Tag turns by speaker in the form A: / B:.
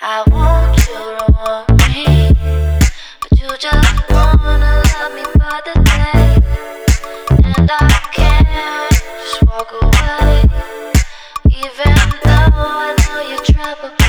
A: I want you to want me, but you just wanna love me for the day, and I can't just walk away, even though I know you're trouble.